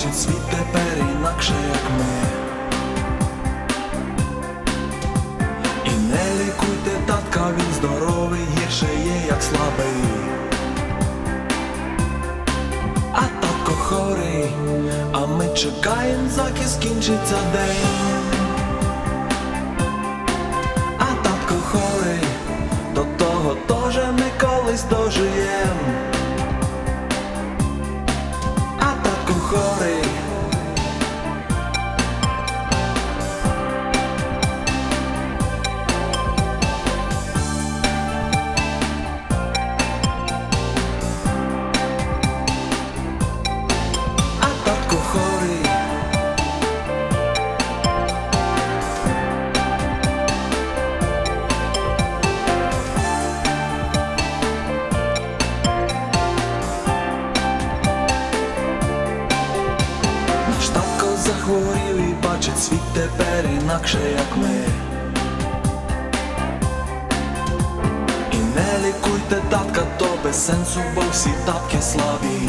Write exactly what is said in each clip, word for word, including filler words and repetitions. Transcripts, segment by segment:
бачить світ тепер інакше, як ми. І не лікуйте татка, він здоровий, гірше є, як слабий. А татко хворий, а ми чекаємо, заки скінчиться день. А татко хворий, до того теж ми колись дожиєм. А татко хворий, а татко хворий. Наш татко захворів і бачить світ тепер інакше, як ми. І не лікуйте татка, то без сенсу, бо всі татки слабі.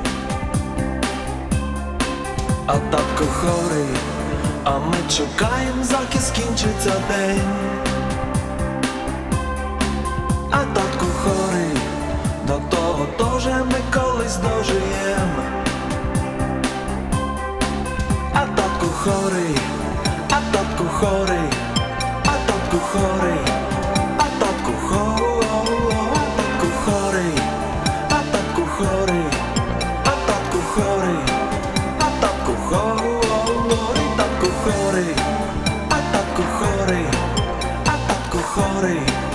А татко хворий, а ми чекаємо, заки скінчиться день. А татко хворий, до того теж ми колись дожиєм. А татко хворий, а татко хворий, а татко хворий, а татко хворий, а татко хворий, а татко хворий, а татко хворий, татко хворий, а татко хворий, а татко хворий.